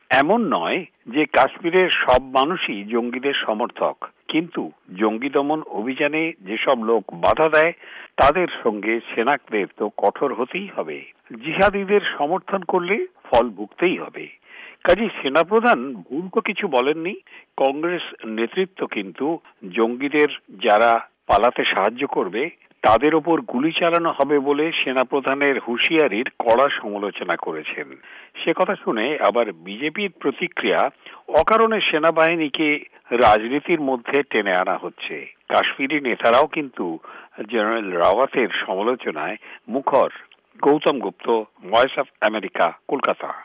এমন নয় যে কাশ্মীরের সব মানুষই জঙ্গিদের সমর্থক, কিন্তু জঙ্গি দমন অভিযানে যেসব লোক বাধা দেয় তাদের সঙ্গে সেনাদের তো কঠোর হতেই হবে। জিহাদিদের সমর্থন করলে ফল ভুগতেই হবে। কাজী সেনাপ্রধান ভুল তো কিছু বলেননি। কংগ্রেস নেতৃত্ব কিন্তু জঙ্গিদের যারা পালাতে সাহায্য করবে তাদের ওপর গুলি চালানো হবে বলে সেনাপ্রধানের হুঁশিয়ারির কড়া সমালোচনা করেছেন। সে কথা শুনে আবার বিজেপির প্রতিক্রিয়া, অকারণে সেনাবাহিনীকে রাজনীতির মধ্যে টেনে আনা হচ্ছে। কাশ্মীরি নেতারাও কিন্তু জেনারেল রাওয়াতের সমালোচনায় মুখর। Gautam Gupta, voice of America, Kolkata.